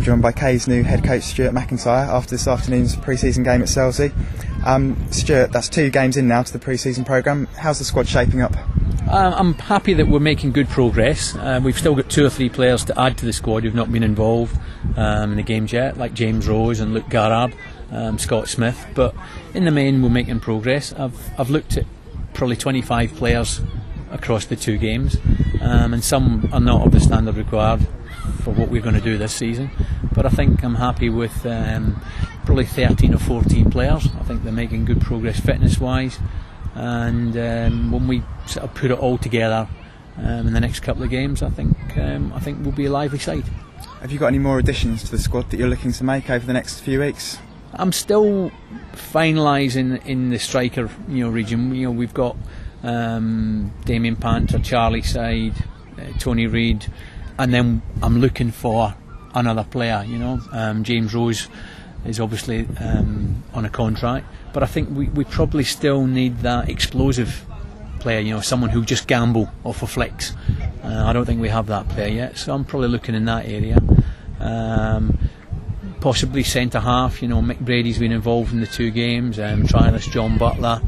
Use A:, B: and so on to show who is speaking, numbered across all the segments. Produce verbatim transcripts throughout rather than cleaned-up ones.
A: joined by K's new head coach Stuart McIntyre after this afternoon's pre-season game at Selsey. Um, Stuart, that's two games in now to the pre-season programme. How's the squad shaping up?
B: Uh, I'm happy that we're making good progress. Uh, we've still got two or three players to add to the squad who've not been involved um, in the games yet, like James Rose and Luke Garrard, um, Scott Smith. But in the main, we're making progress. I've I've looked at probably twenty-five players across the two games, um, and some are not of the standard required for what we're going to do this season. But I think I'm happy with um, probably thirteen or fourteen players. I think they're making good progress fitness-wise. And um, when we sort of put it all together um, in the next couple of games, I think um, I think we'll be a lively side.
A: Have you got any more additions to the squad that you're looking to make over the next few weeks?
B: I'm still finalising in the striker, you know, region. You know, we've got um, Damien Panther, Charlie Side, uh, Tony Reid, and then I'm looking for another player. You know, um, James Rose is obviously um, on a contract, but I think we, we probably still need that explosive player, you know, someone who just gamble off of flicks. Uh, I don't think we have that player yet, so I'm probably looking in that area. Um, possibly centre half, you know, Mick Brady's been involved in the two games, um, trialist John Butler,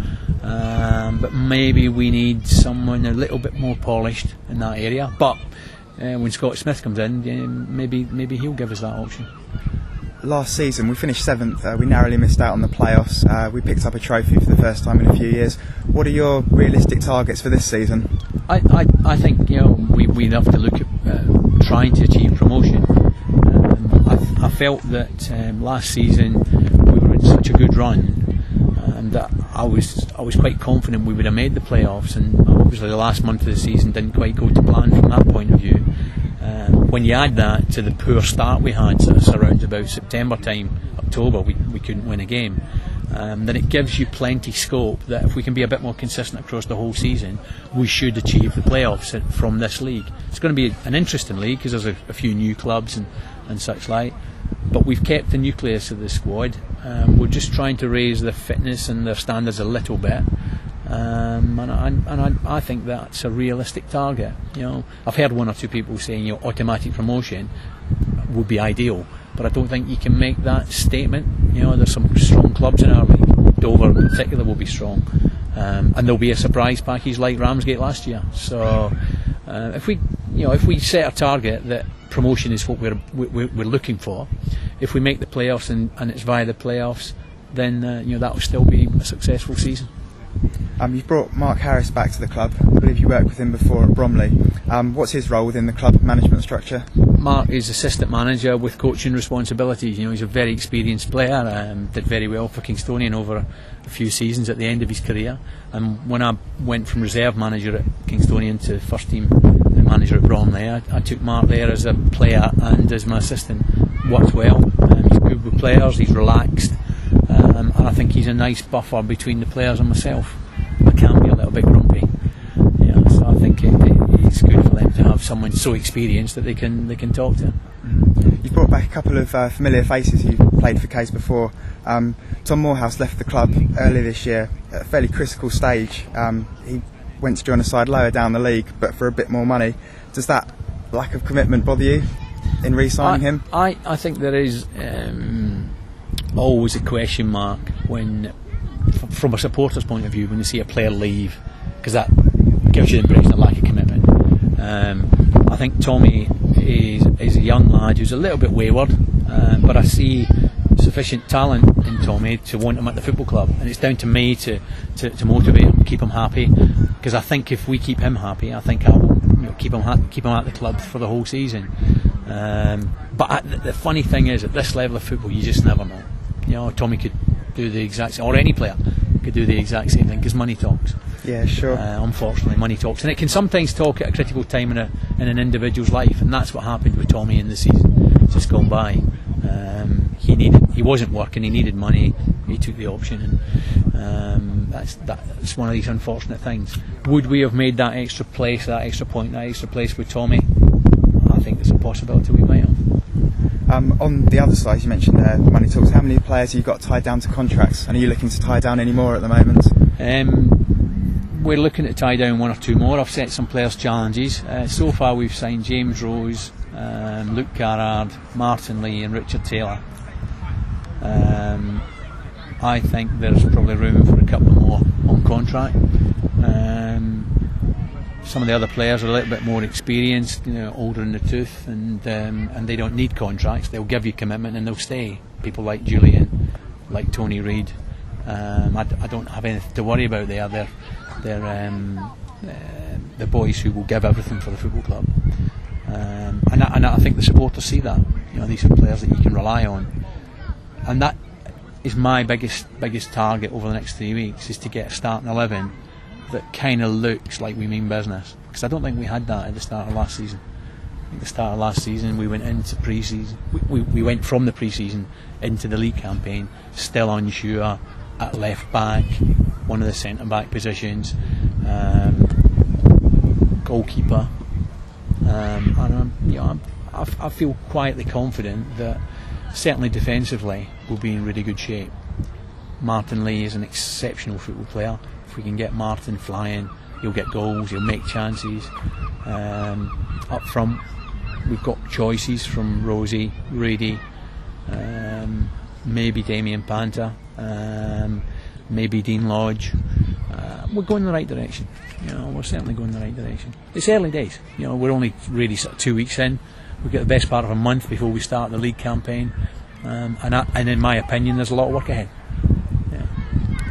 B: um, but maybe we need someone a little bit more polished in that area. But uh, when Scott Smith comes in, yeah, maybe maybe he'll give us that option.
A: Last season we finished seventh, uh, we narrowly missed out on the playoffs. Uh, we picked up a trophy for the first time in a few years. What are your realistic targets for this season?
B: I, I, I think, you know, we, we have to look at uh, trying to achieve promotion. um, I, I felt that um, last season we were in such a good run um, that I was I was quite confident we would have made the playoffs, and obviously the last month of the season didn't quite go to plan from that point of view. Um, when you add that to the poor start we had, so it's around about September time, October, we, we couldn't win a game, um, then it gives you plenty scope that if we can be a bit more consistent across the whole season, we should achieve the playoffs from this league. It's going to be an interesting league because there's a, a few new clubs and, and such like, but we've kept the nucleus of the squad. Um, we're just trying to raise their fitness and their standards a little bit. Um, and I, and I, I think that's a realistic target. You know, I've heard one or two people saying, you know, automatic promotion would be ideal, but I don't think you can make that statement. You know, there's some strong clubs in our league. Dover in particular will be strong, um, and there'll be a surprise package like Ramsgate last year. So, uh, if we, you know, if we set a target that promotion is what we're we're, we're looking for, if we make the playoffs and, and it's via the playoffs, then uh, you know, that will still be a successful season.
A: Um, you've brought Mark Harris back to the club. I believe you worked with him before at Bromley. Um, what's his role within the club management structure?
B: Mark is assistant manager with coaching responsibilities. You know, he's a very experienced player. Um, did very well for Kingstonian over a few seasons at the end of his career. And when I went from reserve manager at Kingstonian to first team manager at Bromley, I, I took Mark there as a player and as my assistant. Worked well. Um, he's good with players. He's relaxed. Um, and I think he's a nice buffer between the players and myself. I can be a little bit grumpy, yeah, so I think it, it, it's good for them to have someone so experienced that they can they can talk to.
A: Mm. You've brought back a couple of uh, familiar faces who played for Case before. Um, Tom Morehouse left the club earlier this year at a fairly critical stage. Um, he went to join a side lower down the league, but for a bit more money. Does that lack of commitment bother you in re-signing
B: I,
A: him?
B: I, I think there is um, always a question mark when, from a supporter's point of view, when you see a player leave, because that gives you the impression of lack of commitment. Um, I think Tommy is, is a young lad who's a little bit wayward, uh, but I see sufficient talent in Tommy to want him at the football club, and it's down to me to, to, to motivate him, keep him happy, because I think if we keep him happy, I think I will, you know, keep him ha- keep him at the club for the whole season. Um, but I, the, the funny thing is, at this level of football, you just never know. You know, Tommy could do the exact same, or any player could do the exact same thing, because money talks.
A: Yeah, sure.
B: Uh, unfortunately, money talks, and it can sometimes talk at a critical time in a in an individual's life, and that's what happened with Tommy in the season just gone by. Um, he needed, he wasn't working, he needed money, he took the option, and um, that's that's one of these unfortunate things. Would we have made that extra place, that extra point, that extra place with Tommy? I think there's a possibility we might have.
A: Um, on the other side, you mentioned uh, money talks. How many players have you got tied down to contracts, and are you looking to tie down any more at the moment?
B: Um, we're looking to tie down one or two more. I've set some players' challenges. Uh, so far we've signed James Rose, um, Luke Garrard, Martin Lee and Richard Taylor. Um, I think there's probably room for a couple more on contract. Um, some of the other players are a little bit more experienced, you know, older in the tooth, and um, and they don't need contracts. They'll give you commitment and they'll stay. People like Julian, like Tony Reid. Um, I, I don't have anything to worry about there. They're they're um, uh, the boys who will give everything for the football club, um, and I, and I think the supporters see that. You know, these are players that you can rely on, and that is my biggest biggest target over the next three weeks is to get a starting eleven that kind of looks like we mean business, because I don't think we had that at the start of last season. At the start of last season we went into pre-season we, we, we went from the pre-season into the league campaign still unsure at left back, one of the centre back positions, um, goalkeeper, um, and um, you know, I'm, I, I feel quietly confident that certainly defensively we'll be in really good shape. Martin Lee is an exceptional football player. If we can get Martin flying, he'll get goals, he'll make chances. Um, up front we've got choices from Rosie, Rady, um, maybe Damien Panta, um, maybe Dean Lodge. Uh, we're going in the right direction. You know, we're certainly going in the right direction. It's early days. You know, we're only really sort of two weeks in. We've got the best part of a month before we start the league campaign, um, and, I, and in my opinion, there's a lot of work ahead.